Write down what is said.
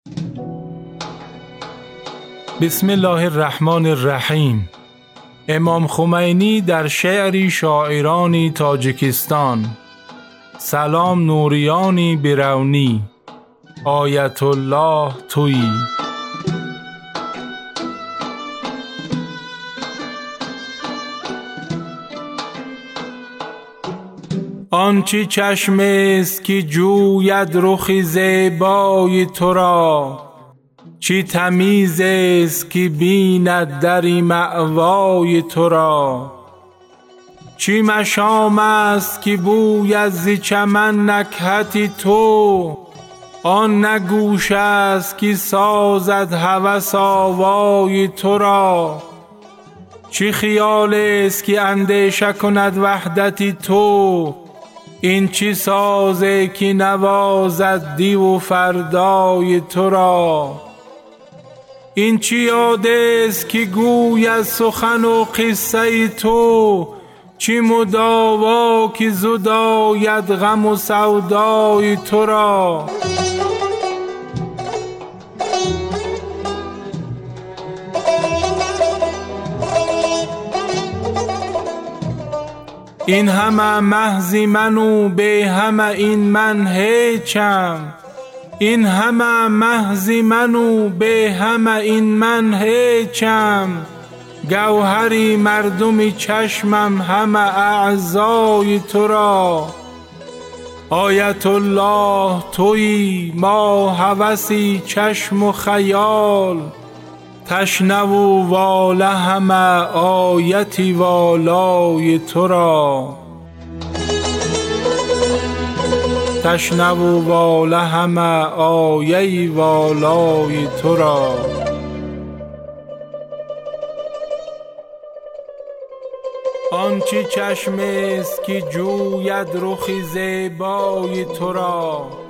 بسم الله الرحمن الرحیم. امام خمینی در شعری شاعرانی تاجیکستان: سلام نوریانی برونی، آیت الله تویی. آنچه چشم است که جوید رخ زیبای تو را، چه تمیز است که بیند در مأوای تو را. چه مشام است که بوید ز چمن نکهت تو، آن نه گوش است که سازد هوس آوای تو را. چه خیال است که اندیشه کند وحدت تو، این چه سازه که نوازد دی و فردای تو را. این چه یاد است که گوید سخن و قصه تو، چه مداوا که زداید غم و سودای تو را. این همه محض من و به همه این من هیچم، این همه محض من و به همه این من هیچم. گوهری مردم چشمم همه اعضای تو را. آیت الله تویی ما هوسی چشم و خیال، تشنه و واله همه آیتی والای تو را. تشنه و واله همه آیه والای تو را. آنچه چشم است که جوید رخ زیبای تو را،